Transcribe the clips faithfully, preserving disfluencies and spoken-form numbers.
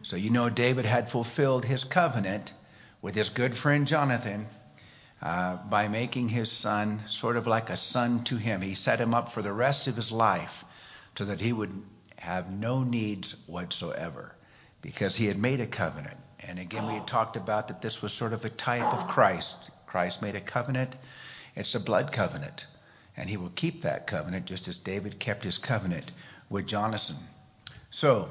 So you know David had fulfilled his covenant with his good friend Jonathan uh, by making his son sort of like a son to him. He set him up for the rest of his life so that he would have no needs whatsoever because he had made a covenant. And again, we had talked about that this was sort of a type of Christ. Christ made a covenant. It's a blood covenant. And he will keep that covenant just as David kept his covenant with Jonathan. So,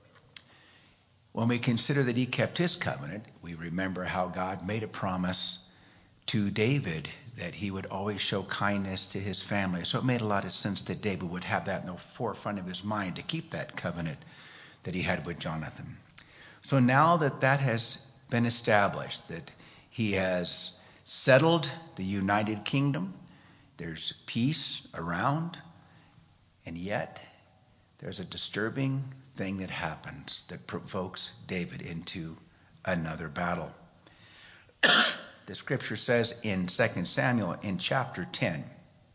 when we consider that he kept his covenant, we remember how God made a promise to David that he would always show kindness to his family. So it made a lot of sense that David would have that in the forefront of his mind to keep that covenant that he had with Jonathan. So now that that has been established, that he has settled the United Kingdom, there's peace around, and yet there's a disturbing thing that happens that provokes David into another battle. The scripture says in Second Samuel in chapter ten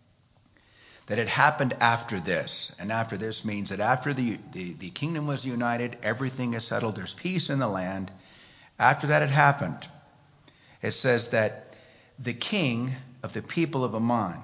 that it happened after this. And after this means that after the, the, the kingdom was united, everything is settled, there's peace in the land. After that had happened, it says that the king of the people of Ammon,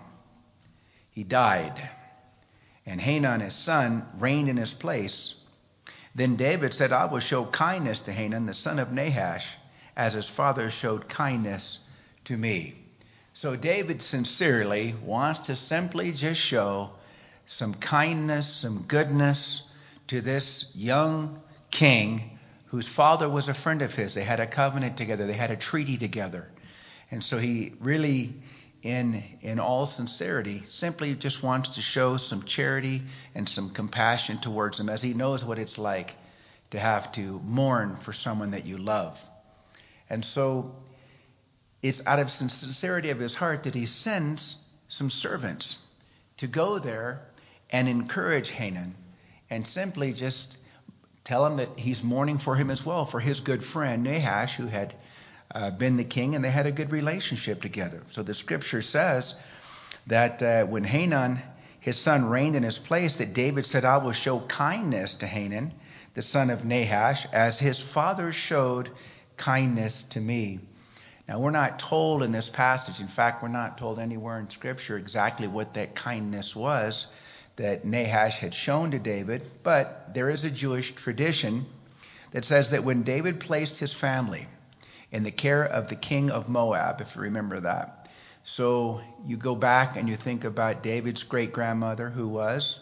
he died, and Hanun his son reigned in his place. Then David said, I will show kindness to Hanun, the son of Nahash, as his father showed kindness to me. So David sincerely wants to simply just show some kindness, some goodness to this young king whose father was a friend of his. They had a covenant together. They had a treaty together. And so he really, in, in all sincerity, simply just wants to show some charity and some compassion towards him as he knows what it's like to have to mourn for someone that you love. And so it's out of sincerity of his heart that he sends some servants to go there and encourage Hanun and simply just tell him that he's mourning for him as well, for his good friend Nahash, who had uh, been the king, and they had a good relationship together. So the scripture says that uh, when Hanun, his son, reigned in his place, that David said, I will show kindness to Hanun, the son of Nahash, as his father showed kindness to me. Now, we're not told in this passage, in fact, we're not told anywhere in Scripture exactly what that kindness was that Nahash had shown to David, but there is a Jewish tradition that says that when David placed his family in the care of the king of Moab, if you remember that, so you go back and you think about David's great-grandmother, who was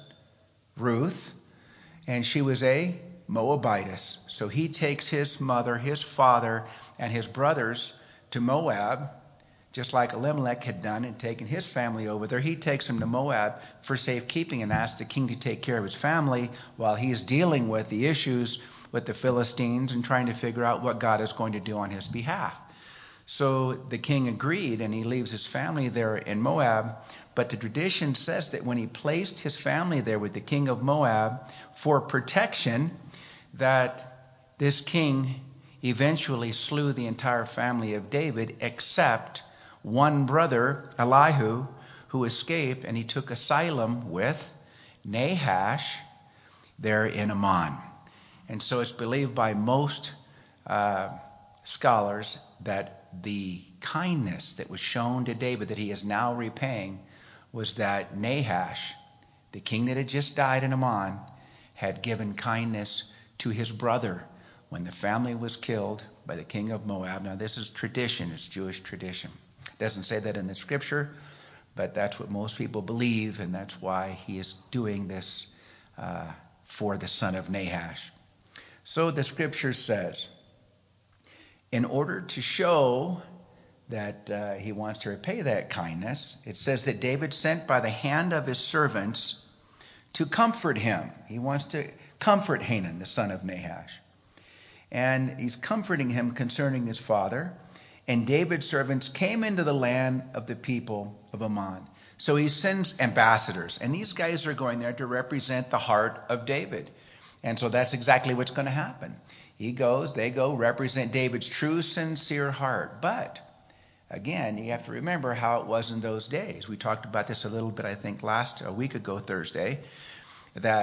Ruth, and she was a Moabitess. So he takes his mother, his father, and his brothers to Moab, just like Elimelech had done and taken his family over there. He takes them to Moab for safekeeping and asks the king to take care of his family while he's dealing with the issues with the Philistines and trying to figure out what God is going to do on his behalf. So the king agreed, and he leaves his family there in Moab. But the tradition says that when he placed his family there with the king of Moab for protection, that this king eventually slew the entire family of David except one brother, Elihu, who escaped, and he took asylum with Nahash there in Ammon. And so it's believed by most uh, scholars that the kindness that was shown to David that he is now repaying was that Nahash, the king that had just died in Ammon, had given kindness to his brother when the family was killed by the king of Moab. Now, this is tradition. It's Jewish tradition. It doesn't say that in the scripture, but that's what most people believe, and that's why he is doing this uh, for the son of Nahash. So the scripture says, in order to show that uh, he wants to repay that kindness, it says that David sent by the hand of his servants to comfort him. He wants to comfort Hanun, the son of Nahash. And he's comforting him concerning his father. And David's servants came into the land of the people of Ammon. So he sends ambassadors. And these guys are going there to represent the heart of David. And so that's exactly what's going to happen. He goes, they go, represent David's true, sincere heart. But, again, you have to remember how it was in those days. We talked about this a little bit, I think, last a week ago, Thursday, that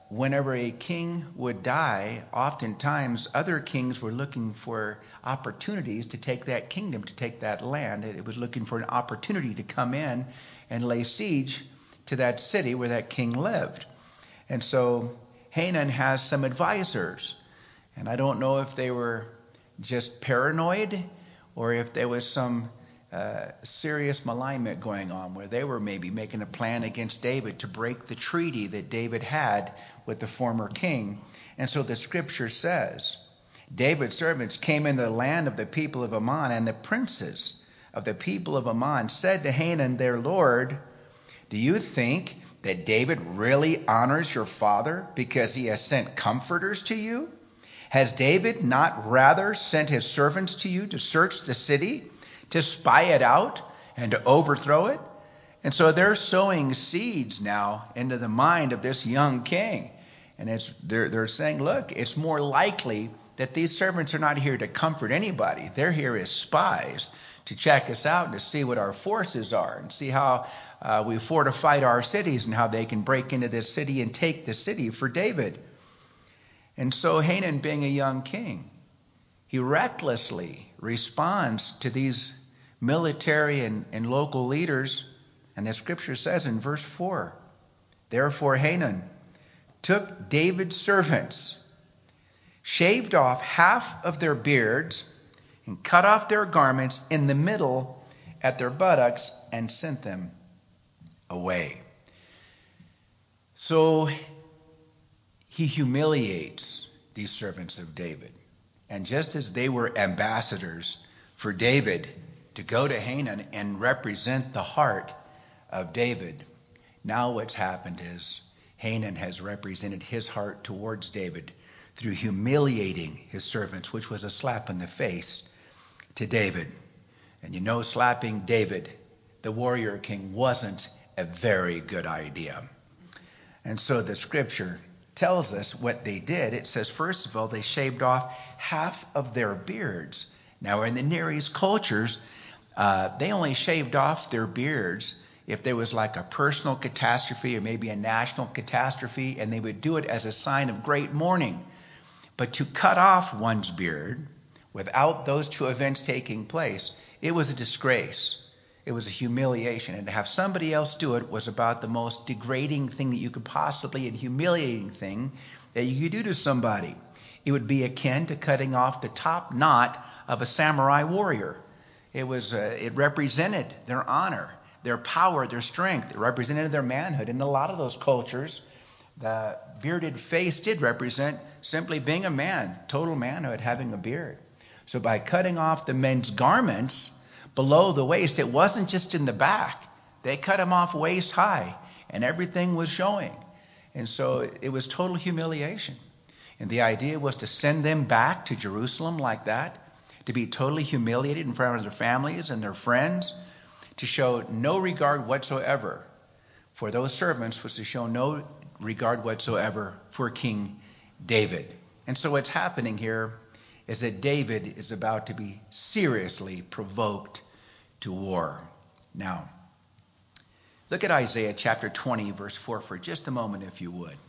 whenever a king would die, oftentimes other kings were looking for opportunities to take that kingdom, to take that land. It was looking for an opportunity to come in and lay siege to that city where that king lived. And so Hanan has some advisors. And I don't know if they were just paranoid or if there was some uh, serious malignment going on where they were maybe making a plan against David to break the treaty that David had with the former king. And so the scripture says, David's servants came into the land of the people of Ammon, and the princes of the people of Ammon said to Hanan their lord, do you think that David really honors your father because he has sent comforters to you? Has David not rather sent his servants to you to search the city, to spy it out, and to overthrow it? And so they're sowing seeds now into the mind of this young king. And it's, they're, they're saying, look, it's more likely that these servants are not here to comfort anybody. They're here as spies to check us out and to see what our forces are and see how uh, we fortified our cities and how they can break into this city and take the city for David. And so Hanan, being a young king, he recklessly responds to these military and, and local leaders. And the scripture says in verse four, therefore Hanan took David's servants, shaved off half of their beards, and cut off their garments in the middle at their buttocks, and sent them away. So he humiliates these servants of David. And just as they were ambassadors for David to go to Hanan and represent the heart of David, now what's happened is Hanan has represented his heart towards David through humiliating his servants, which was a slap in the face to David. And you know, slapping David, the warrior king, wasn't a very good idea. And so the scripture tells us what they did. It says, first of all, they shaved off half of their beards. Now, in the Near East cultures, uh, they only shaved off their beards if there was like a personal catastrophe or maybe a national catastrophe, and they would do it as a sign of great mourning. But to cut off one's beard without those two events taking place, it was a disgrace. It was a humiliation. And to have somebody else do it was about the most degrading thing that you could possibly, and humiliating thing that you could do to somebody. It would be akin to cutting off the top knot of a samurai warrior. It was, uh, it represented their honor, their power, their strength. It represented their manhood. In a lot of those cultures, the bearded face did represent simply being a man, total manhood, having a beard. So by cutting off the men's garments below the waist, it wasn't just in the back. They cut them off waist high, and everything was showing. And so it was total humiliation. And the idea was to send them back to Jerusalem like that, to be totally humiliated in front of their families and their friends, to show no regard whatsoever for those servants, was to show no regard whatsoever for King David. And so what's happening here is that David is about to be seriously provoked to war. Now, look at Isaiah chapter twenty, verse four for just a moment, if you would.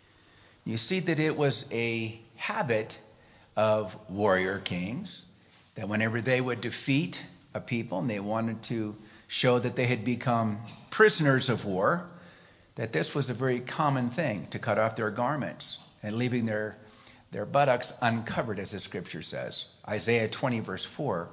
You see that it was a habit of warrior kings that whenever they would defeat a people and they wanted to show that they had become prisoners of war, that this was a very common thing, to cut off their garments and leaving their, their buttocks uncovered, as the scripture says. Isaiah twenty, verse four.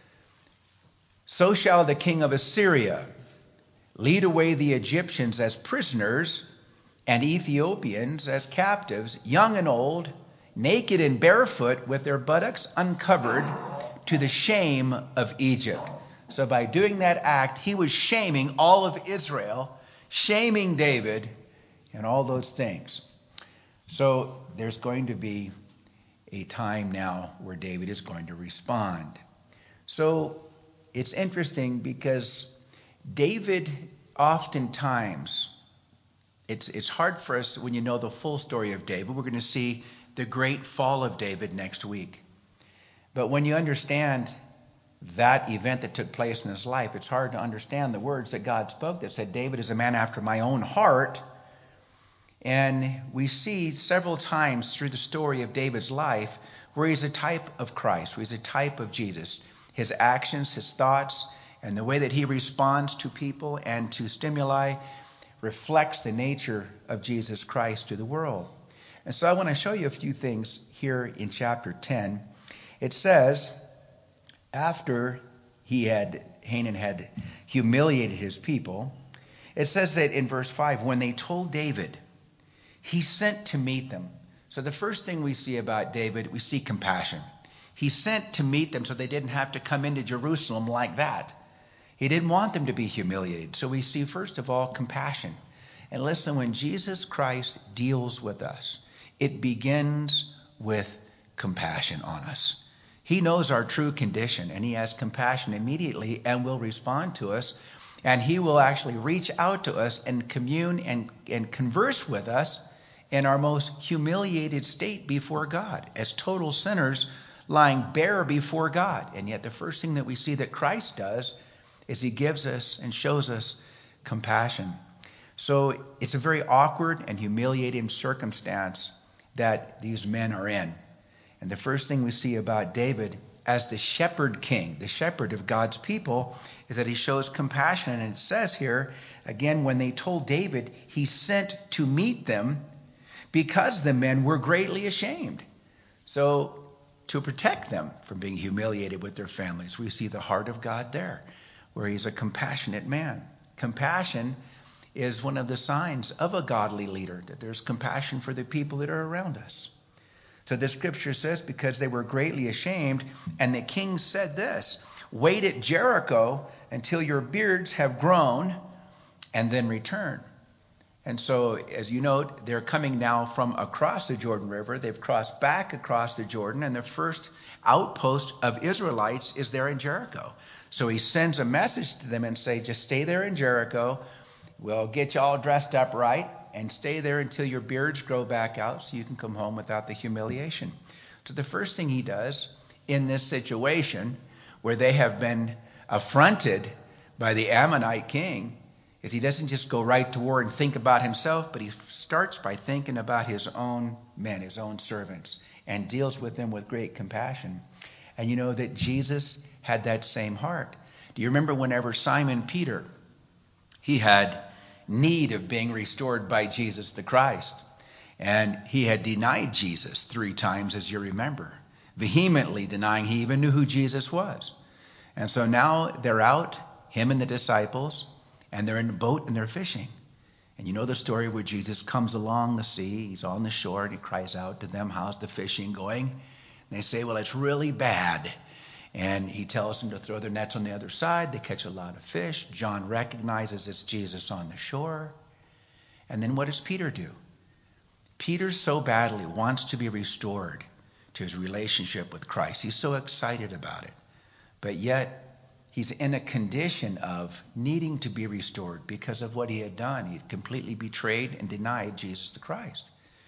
So shall the king of Assyria lead away the Egyptians as prisoners and Ethiopians as captives, young and old, naked and barefoot, with their buttocks uncovered, to the shame of Egypt. So by doing that act, he was shaming all of Israel, shaming David, and all those things. So there's going to be a time now where David is going to respond. So it's interesting because David oftentimes, it's it's hard for us when you know the full story of David. We're going to see the great fall of David next week. But when you understand that event that took place in his life, it's hard to understand the words that God spoke that said, David is a man after my own heart. And we see several times through the story of David's life where he's a type of Christ, where he's a type of Jesus. His actions, his thoughts, and the way that he responds to people and to stimuli reflects the nature of Jesus Christ to the world. And so I want to show you a few things here in chapter ten. It says, after he had, Hanan had humiliated his people, it says that in verse five, when they told David, he sent to meet them. So the first thing we see about David, we see compassion. He sent to meet them so they didn't have to come into Jerusalem like that. He didn't want them to be humiliated. So we see, first of all, compassion. And listen, when Jesus Christ deals with us, it begins with compassion on us. He knows our true condition, and he has compassion immediately and will respond to us. And he will actually reach out to us and commune and, and converse with us in our most humiliated state before God, as total sinners lying bare before God. And yet the first thing that we see that Christ does is he gives us and shows us compassion. So it's a very awkward and humiliating circumstance that these men are in. And the first thing we see about David as the shepherd king, the shepherd of God's people, is that he shows compassion. And it says here, again, when they told David, he sent to meet them because the men were greatly ashamed. So to protect them from being humiliated with their families, we see the heart of God there, where he's a compassionate man. Compassion is one of the signs of a godly leader, that there's compassion for the people that are around us. So the scripture says, because they were greatly ashamed, and the king said this, wait at Jericho until your beards have grown, and then return. And so, as you note, they're coming now from across the Jordan River. They've crossed back across the Jordan, and the first outpost of Israelites is there in Jericho. So he sends a message to them and say, just stay there in Jericho. We'll get you all dressed up right, and stay there until your beards grow back out so you can come home without the humiliation. So the first thing he does in this situation where they have been affronted by the Ammonite king is he doesn't just go right to war and think about himself, but he starts by thinking about his own men, his own servants, and deals with them with great compassion. And you know that Jesus had that same heart. Do you remember whenever Simon Peter, he had need of being restored by Jesus the Christ, and he had denied Jesus three times, as you remember, vehemently denying he even knew who Jesus was. And so now they're out, him and the disciples, and they're in a boat and they're fishing. And you know the story where Jesus comes along the sea, he's on the shore, and he cries out to them, how's the fishing going? And they say, well, it's really bad. And he tells them to throw their nets on the other side. They catch a lot of fish. John recognizes it's Jesus on the shore. And then what does Peter do? Peter so badly wants to be restored to his relationship with Christ. He's so excited about it. But yet, he's in a condition of needing to be restored because of what he had done. He had completely betrayed and denied Jesus the Christ.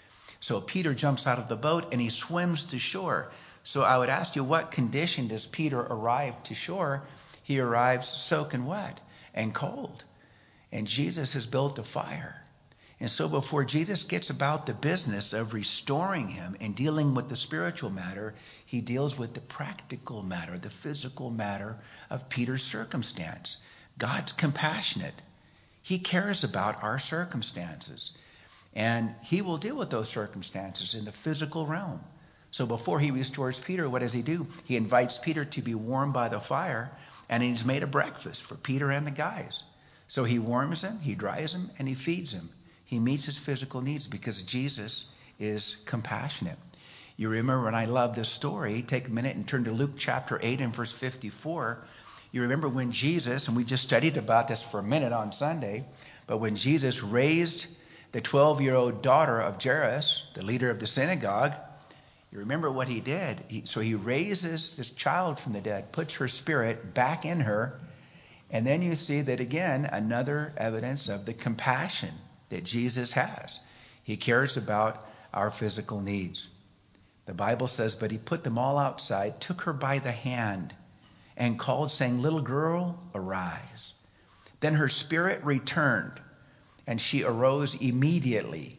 So Peter jumps out of the boat and he swims to shore. So I would ask you, what condition does Peter arrive to shore? He arrives soaking wet and cold. And Jesus has built a fire. And so before Jesus gets about the business of restoring him and dealing with the spiritual matter, he deals with the practical matter, the physical matter of Peter's circumstance. God's compassionate. He cares about our circumstances. And he will deal with those circumstances in the physical realm. So before he restores Peter, what does he do? He invites Peter to be warmed by the fire, and he's made a breakfast for Peter and the guys. So he warms him, he dries him, and he feeds him. He meets his physical needs because Jesus is compassionate. You remember, and I love this story, take a minute and turn to Luke chapter eight and verse fifty-four. You remember when Jesus, and we just studied about this for a minute on Sunday, but when Jesus raised the twelve-year-old daughter of Jairus, the leader of the synagogue, you remember what he did. He, so he raises this child from the dead, puts her spirit back in her, and then you see that again, another evidence of the compassion that Jesus has. He cares about our physical needs. The Bible says, but he put them all outside, took her by the hand, and called, saying, little girl, arise. Then her spirit returned, and she arose immediately.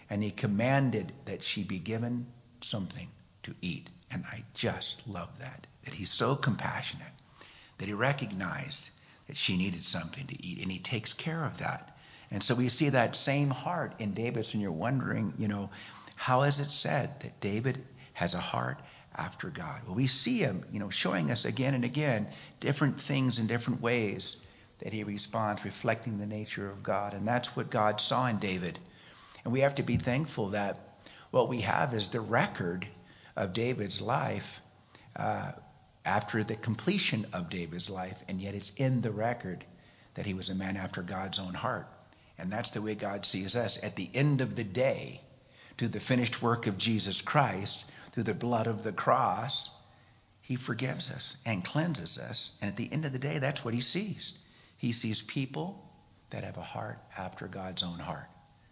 and he commanded that she be given something to eat. And I just love that, that he's so compassionate, that he recognized that she needed something to eat, and he takes care of that. And so we see that same heart in David's, and you're wondering, you know, how is it said that David has a heart after God? Well, we see him, you know, showing us again and again different things in different ways that he responds, reflecting the nature of God. And that's what God saw in David. And we have to be thankful that what we have is the record of David's life uh, after the completion of David's life, and yet it's in the record that he was a man after God's own heart. And that's the way God sees us. At the end of the day, through the finished work of Jesus Christ, through the blood of the cross, he forgives us and cleanses us. And at the end of the day, that's what he sees. He sees people that have a heart after God's own heart.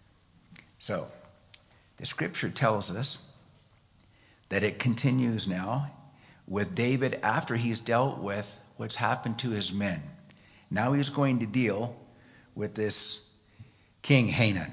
So, the scripture tells us that it continues now with David after he's dealt with what's happened to his men. Now he's going to deal with this King Hanun.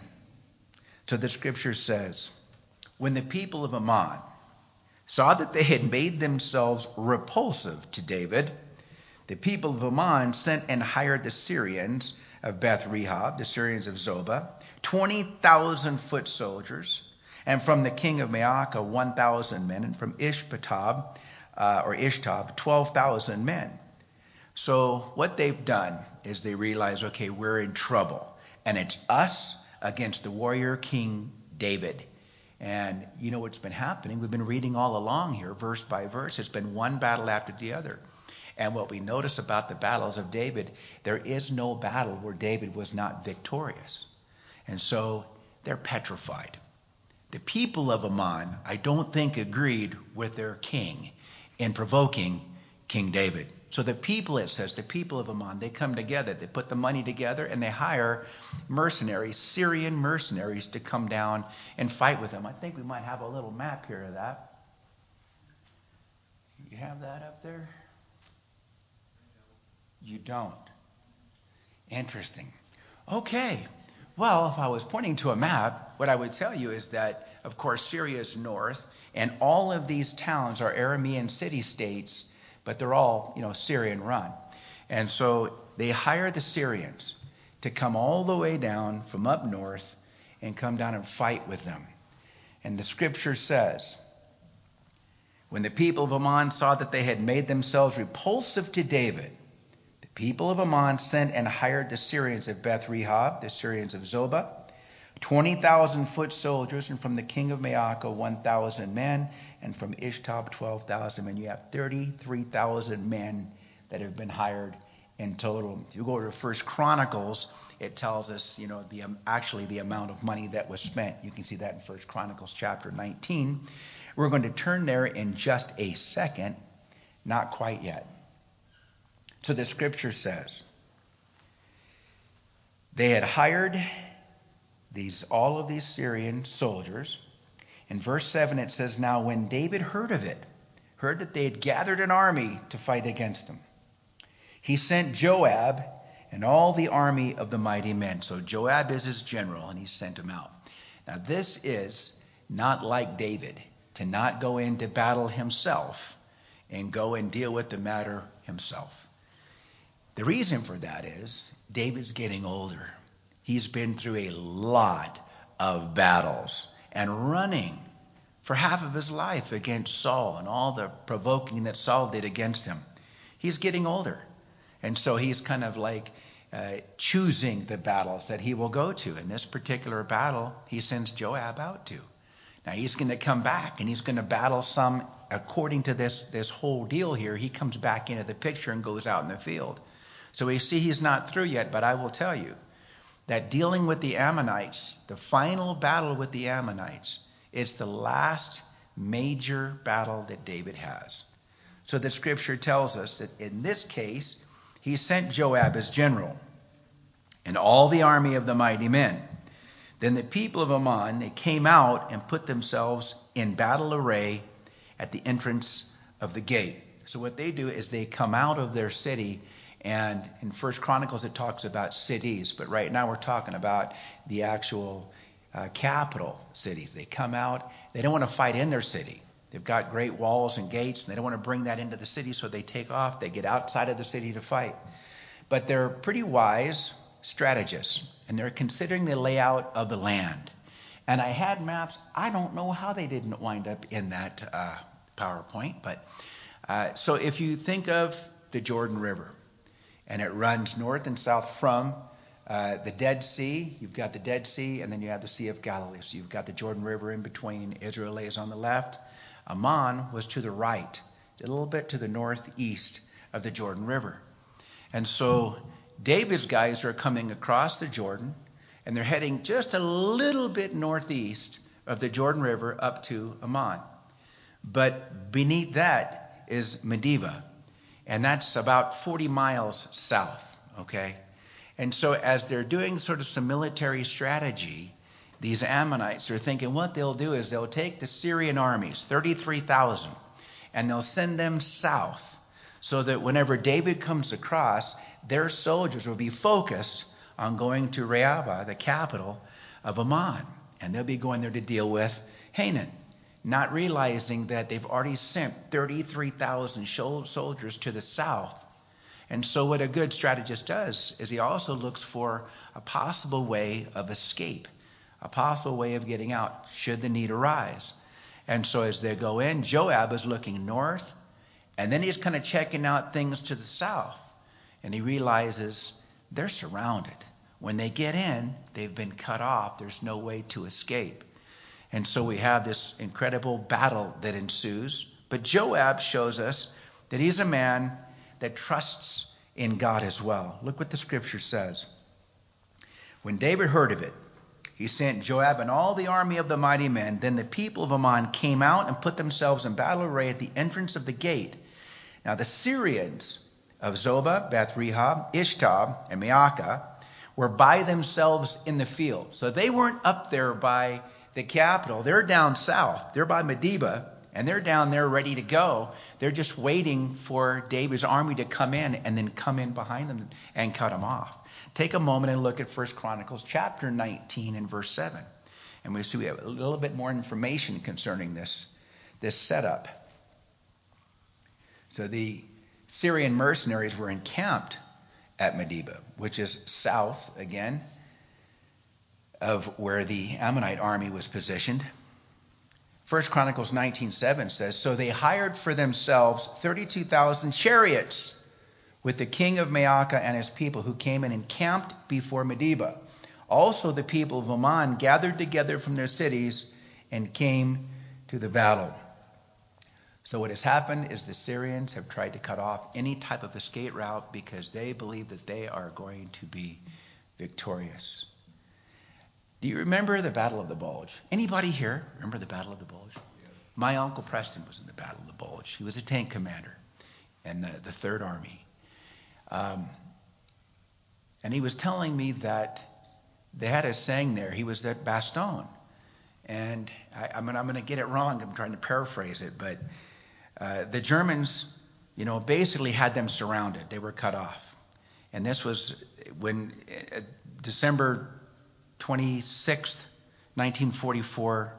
So the scripture says, when the people of Ammon saw that they had made themselves repulsive to David, the people of Ammon sent and hired the Syrians of Beth Rehob, the Syrians of Zobah, twenty thousand foot soldiers, and from the king of Maacah one thousand men, and from Ishbosheth, uh, or Ishtob, twelve thousand men. So what they've done is they realize, okay, we're in trouble, and it's us against the warrior King David. And you know what's been happening? We've been reading all along here, verse by verse. It's been one battle after the other. And what we notice about the battles of David, there is no battle where David was not victorious. And so they're petrified. The people of Ammon, I don't think, agreed with their king in provoking King David. So the people, it says, the people of Ammon, they come together. They put the money together and they hire mercenaries, Syrian mercenaries, to come down and fight with them. I think we might have a little map here of that. You have that up there? You don't. Interesting. Okay. Well, if I was pointing to a map, what I would tell you is that, of course, Syria is north, and all of these towns are Aramean city-states, but they're all, you know, Syrian-run. And so they hire the Syrians to come all the way down from up north and come down and fight with them. And the scripture says, when the people of Ammon saw that they had made themselves repulsive to David, the people of Ammon sent and hired the Syrians of Beth Rehob, the Syrians of Zobah, twenty thousand foot soldiers, and from the king of Maacah one thousand men, and from Ishtob twelve thousand men. You have thirty-three thousand men that have been hired in total. If you go to First Chronicles, it tells us, you know, the um, actually the amount of money that was spent. You can see that in First Chronicles chapter nineteen. We're going to turn there in just a second. Not quite yet. So the scripture says, they had hired these all of these Syrian soldiers. In verse seven it says, now when David heard of it, heard that they had gathered an army to fight against him, he sent Joab and all the army of the mighty men. So Joab is his general, and he sent him out. Now this is not like David, to not go into battle himself and go and deal with the matter himself. The reason for that is David's getting older. He's been through a lot of battles and running for half of his life against Saul and all the provoking that Saul did against him. He's getting older. And so he's kind of like uh, choosing the battles that he will go to. In this particular battle, he sends Joab out to. Now he's going to come back and he's going to battle some, according to this, this whole deal here, he comes back into the picture and goes out in the field. So we see he's not through yet, but I will tell you that dealing with the Ammonites, the final battle with the Ammonites, it's the last major battle that David has. So the scripture tells us that in this case, he sent Joab as general and all the army of the mighty men. Then the people of Ammon, they came out and put themselves in battle array at the entrance of the gate. So what they do is they come out of their city, and in First Chronicles it talks about cities, but right now we're talking about the actual uh, capital cities. They come out. They don't want to fight in their city. They've got great walls and gates, and they don't want to bring that into the city, so they take off. They get outside of the city to fight. But they're pretty wise strategists, and they're considering the layout of the land. And I had maps. I don't know how they didn't wind up in that uh, PowerPoint. But uh, so if you think of the Jordan River, and it runs north and south from uh, the Dead Sea. You've got the Dead Sea, and then you have the Sea of Galilee. So you've got the Jordan River in between. Israel lays on the left. Ammon was to the right, a little bit to the northeast of the Jordan River. And so David's guys are coming across the Jordan, and they're heading just a little bit northeast of the Jordan River up to Ammon. But beneath that is Medeba, and that's about forty miles south, okay? And so as they're doing sort of some military strategy, these Ammonites are thinking what they'll do is they'll take the Syrian armies, thirty-three thousand, and they'll send them south so that whenever David comes across, their soldiers will be focused on going to Rehoboth, the capital of Ammon. And they'll be going there to deal with Hanun, not realizing that they've already sent thirty-three thousand soldiers to the south. And so what a good strategist does is he also looks for a possible way of escape, a possible way of getting out should the need arise. And so as they go in, Joab is looking north, and then he's kind of checking out things to the south. And he realizes they're surrounded. When they get in, they've been cut off. There's no way to escape. And so we have this incredible battle that ensues. But Joab shows us that he's a man that trusts in God as well. Look what the scripture says. When David heard of it, he sent Joab and all the army of the mighty men. Then the people of Ammon came out and put themselves in battle array at the entrance of the gate. Now the Syrians of Zobah, Beth-rehob, Ishtab, and Maacah were by themselves in the field. So they weren't up there by the capital. They're down south. They're by Medeba, and they're down there ready to go. They're just waiting for David's army to come in and then come in behind them and cut them off. Take a moment and look at First Chronicles chapter nineteen and verse seven. And we see we have a little bit more information concerning this, this setup. So the Syrian mercenaries were encamped at Medeba, which is south, again, of where the Ammonite army was positioned. First Chronicles nineteen seven says, so they hired for themselves thirty-two thousand chariots with the king of Maacah and his people who came and encamped before Medeba. Also the people of Ammon gathered together from their cities and came to the battle. So what has happened is the Syrians have tried to cut off any type of escape route because they believe that they are going to be victorious. Do you remember the Battle of the Bulge? Anybody here remember the Battle of the Bulge? Yeah. My Uncle Preston was in the Battle of the Bulge. He was a tank commander in the, the Third Army. Um, and he was telling me that they had a saying there. He was at Bastogne. And I, I mean, I'm going to get it wrong. I'm trying to paraphrase it. But uh, the Germans, you know, basically had them surrounded. They were cut off. And this was when uh, December twenty-sixth, nineteen forty-four,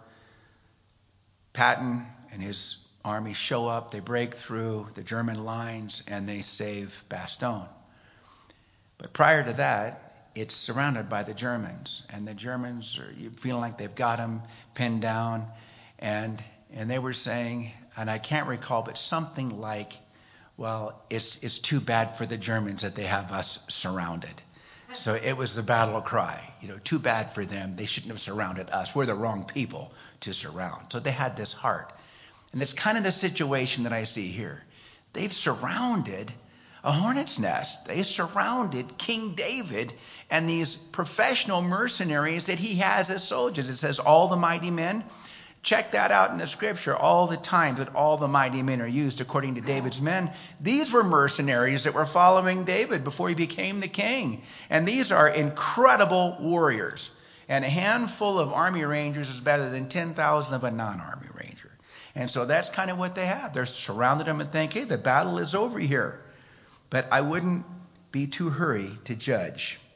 Patton and his army show up. They break through the German lines and they save Bastogne. But prior to that, it's surrounded by the Germans, and the Germans are feeling like they've got them pinned down, and and they were saying, and I can't recall, but something like, well, it's it's too bad for the Germans that they have us surrounded. So it was the battle cry, you know, too bad for them. They shouldn't have surrounded us. We're the wrong people to surround. So they had this heart. And it's kind of the situation that I see here. They've surrounded a hornet's nest. They surrounded King David and these professional mercenaries that he has as soldiers. It says all the mighty men. Check that out in the scripture. All the times that all the mighty men are used according to David's men. These were mercenaries that were following David before he became the king. And these are incredible warriors. And a handful of army rangers is better than ten thousand of a non-army ranger. And so that's kind of what they have. They're surrounded them and think, hey, the battle is over here. But I wouldn't be too hurried to judge.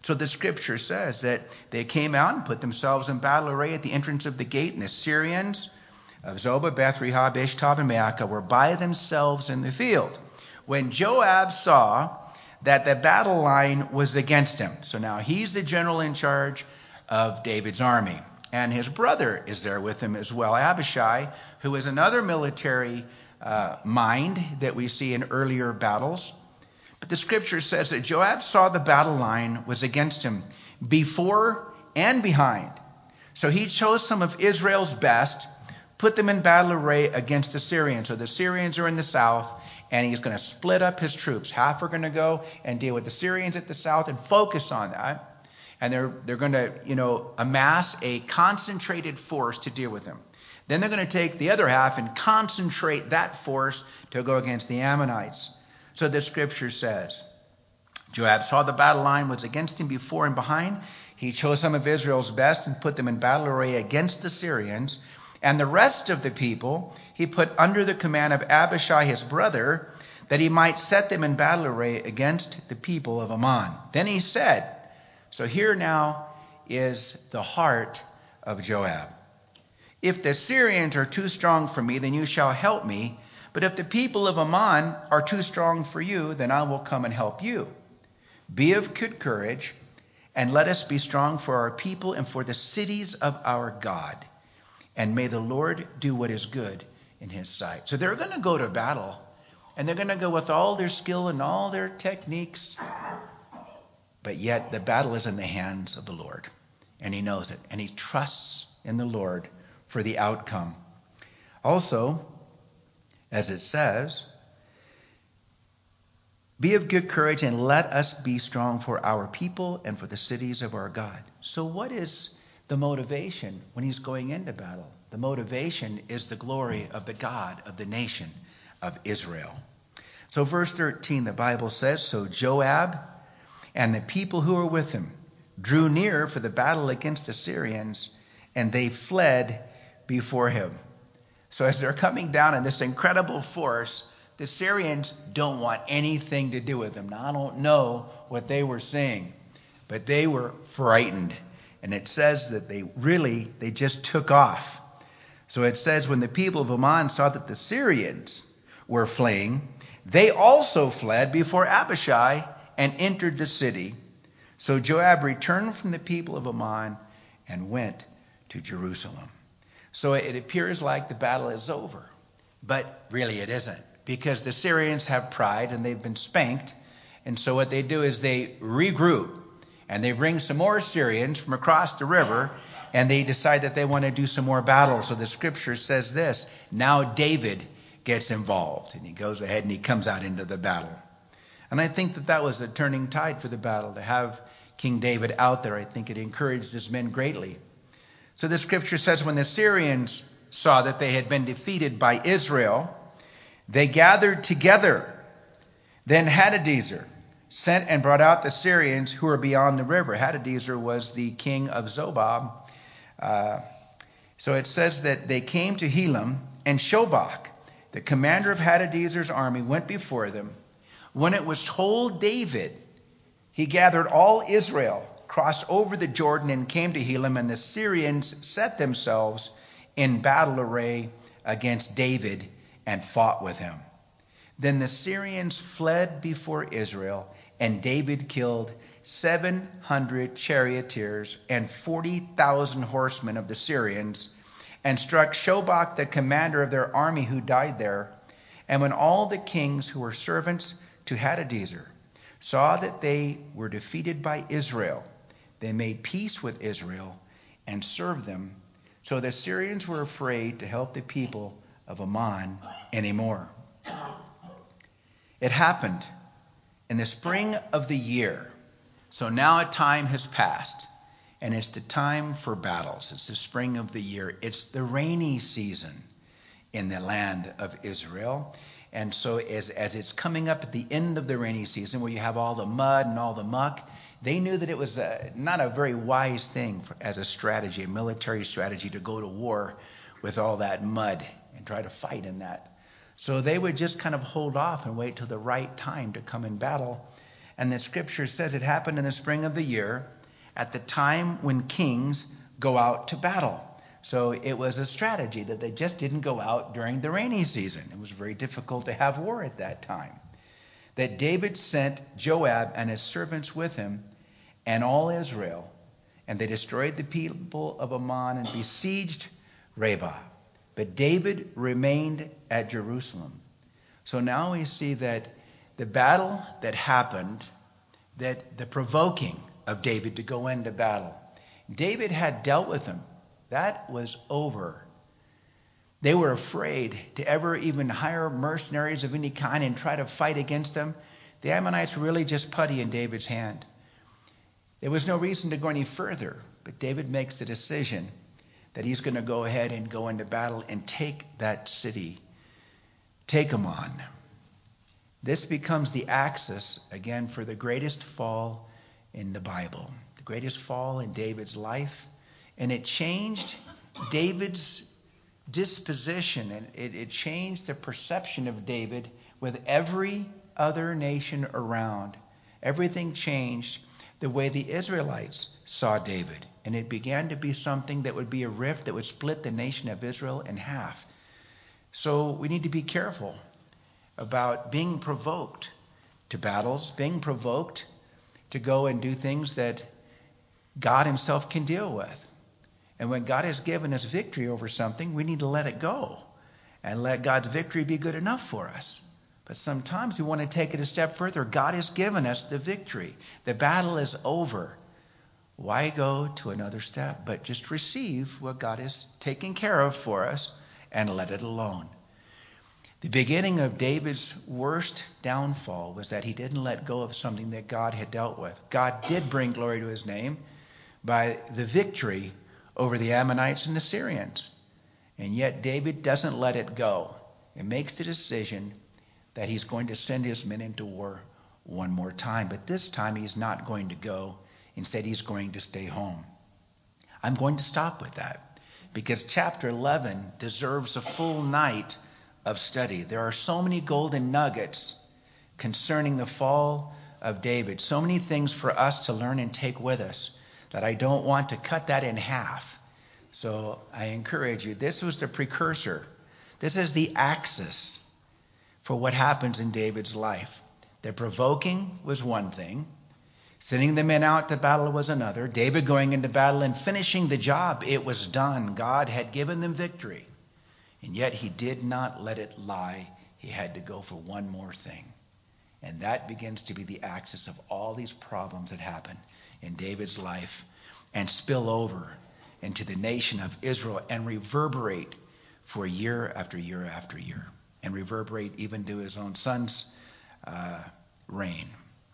So the scripture says that they came out and put themselves in battle array at the entrance of the gate, and the Syrians of Zobah, Beth Rehob, Ishtab, and Maacah were by themselves in the field. When Joab saw that the battle line was against him, so now he's the general in charge of David's army, and his brother is there with him as well, Abishai, who is another military uh, mind that we see in earlier battles. But the scripture says that Joab saw the battle line was against him before and behind. So he chose some of Israel's best, put them in battle array against the Syrians. So the Syrians are in the south, and he's going to split up his troops. Half are going to go and deal with the Syrians at the south and focus on that. And they're they're going to, you know, amass a concentrated force to deal with them. Then they're going to take the other half and concentrate that force to go against the Ammonites. So the scripture says, Joab saw the battle line was against him before and behind. He chose some of Israel's best and put them in battle array against the Syrians. And the rest of the people he put under the command of Abishai his brother, that he might set them in battle array against the people of Ammon. Then he said, so here now is the heart of Joab. If the Syrians are too strong for me, then you shall help me. But if the people of Ammon are too strong for you, then I will come and help you. Be of good courage, and let us be strong for our people and for the cities of our God. And may the Lord do what is good in his sight. So they're going to go to battle, and they're going to go with all their skill and all their techniques. But yet the battle is in the hands of the Lord, and he knows it, and he trusts in the Lord for the outcome. Also, as it says, be of good courage and let us be strong for our people and for the cities of our God. So what is the motivation when he's going into battle? The motivation is the glory of the God of the nation of Israel. So verse thirteen, the Bible says, so Joab and the people who were with him drew near for the battle against the Syrians, and they fled before him. So as they're coming down in this incredible force, the Syrians don't want anything to do with them. Now, I don't know what they were seeing, but they were frightened. And it says that they really, they just took off. So it says, when the people of Ammon saw that the Syrians were fleeing, they also fled before Abishai and entered the city. So Joab returned from the people of Ammon and went to Jerusalem. So it appears like the battle is over, but really it isn't, because the Syrians have pride and they've been spanked. And so what they do is they regroup, and they bring some more Syrians from across the river, and they decide that they want to do some more battle. So the scripture says this, now David gets involved, and he goes ahead and he comes out into the battle. And I think that that was a turning tide for the battle, to have King David out there. I think it encouraged his men greatly. So the scripture says, when the Syrians saw that they had been defeated by Israel, they gathered together. Then Hadadezer sent and brought out the Syrians who were beyond the river. Hadadezer was the king of Zobah. Uh, so it says that they came to Helam, and Shobach, the commander of Hadadezer's army, went before them. When it was told David, he gathered all Israel, crossed over the Jordan, and came to Helam, and the Syrians set themselves in battle array against David and fought with him. Then the Syrians fled before Israel, and David killed seven hundred charioteers and forty thousand horsemen of the Syrians, and struck Shobach, the commander of their army, who died there. And when all the kings who were servants to Hadadezer saw that they were defeated by Israel, they made peace with Israel and served them. So the Syrians were afraid to help the people of Ammon anymore. It happened in the spring of the year. So now a time has passed, and it's the time for battles. It's the spring of the year. It's the rainy season in the land of Israel. And so as, as it's coming up at the end of the rainy season, where you have all the mud and all the muck, they knew that it was a, not a very wise thing for, as a strategy, a military strategy, to go to war with all that mud and try to fight in that. So they would just kind of hold off and wait till the right time to come in battle. And the scripture says it happened in the spring of the year at the time when kings go out to battle. So it was a strategy that they just didn't go out during the rainy season. It was very difficult to have war at that time. That David sent Joab and his servants with him and all Israel, and they destroyed the people of Ammon and besieged Rabbah. But David remained at Jerusalem. So now we see that the battle that happened, that the provoking of David to go into battle, David had dealt with them. That was over. They were afraid to ever even hire mercenaries of any kind and try to fight against them. The Ammonites were really just putty in David's hand. There was no reason to go any further, but David makes the decision that he's going to go ahead and go into battle and take that city, take them on. This becomes the axis, again, for the greatest fall in the Bible, the greatest fall in David's life. And it changed David's disposition, and it, it changed the perception of David with every other nation around. Everything changed the way the Israelites saw David. And it began to be something that would be a rift that would split the nation of Israel in half. So we need to be careful about being provoked to battles, being provoked to go and do things that God himself can deal with. And when God has given us victory over something, we need to let it go and let God's victory be good enough for us. But sometimes we want to take it a step further. God has given us the victory. The battle is over. Why go to another step? But just receive what God is taking care of for us and let it alone. The beginning of David's worst downfall was that he didn't let go of something that God had dealt with. God did bring glory to his name by the victory over the Ammonites and the Syrians. And yet David doesn't let it go and makes the decision that he's going to send his men into war one more time. But this time he's not going to go. Instead, he's going to stay home. I'm going to stop with that because chapter eleven deserves a full night of study. There are so many golden nuggets concerning the fall of David, so many things for us to learn and take with us, that I don't want to cut that in half. So I encourage you, this was the precursor. This is the axis for what happens in David's life. The provoking was one thing. Sending the men out to battle was another. David going into battle and finishing the job. It was done. God had given them victory. And yet he did not let it lie. He had to go for one more thing. And that begins to be the axis of all these problems that happen in David's life and spill over into the nation of Israel and reverberate for year after year after year, and reverberate even to his own son's uh, reign.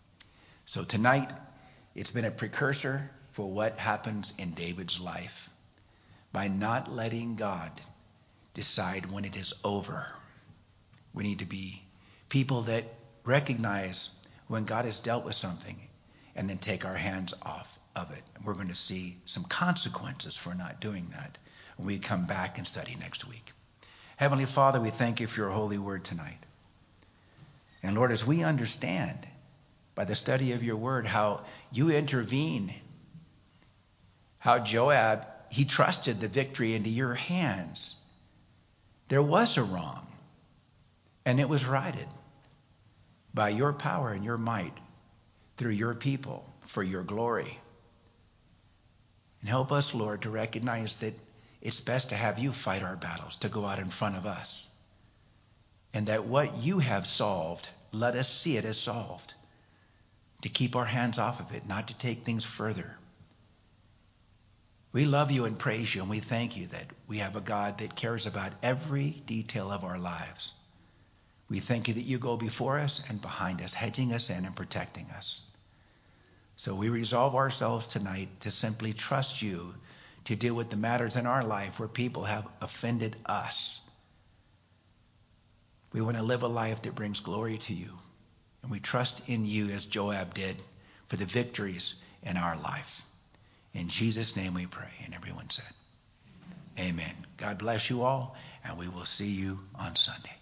So tonight, it's been a precursor for what happens in David's life by not letting God decide when it is over. We need to be people that recognize when God has dealt with something and then take our hands off of it. And we're going to see some consequences for not doing that when we come back and study next week. Heavenly Father, we thank you for your holy word tonight. And Lord, as we understand by the study of your word how you intervene, how Joab, he trusted the victory into your hands. There was a wrong, and it was righted by your power and your might through your people for your glory. And help us, Lord, to recognize that it's best to have you fight our battles, to go out in front of us. And that what you have solved, let us see it as solved. To keep our hands off of it, not to take things further. We love you and praise you, and we thank you that we have a God that cares about every detail of our lives. We thank you that you go before us and behind us, hedging us in and protecting us. So we resolve ourselves tonight to simply trust you to deal with the matters in our life where people have offended us. We want to live a life that brings glory to you. And we trust in you as Joab did for the victories in our life. In Jesus' name we pray. And everyone said, amen. God bless you all, and we will see you on Sunday.